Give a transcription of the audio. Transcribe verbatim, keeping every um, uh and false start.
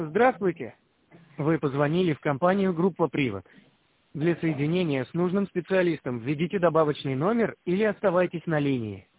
Здравствуйте. Вы позвонили в компанию «Группа Привод». Для соединения с нужным специалистом введите добавочный номер или оставайтесь на линии.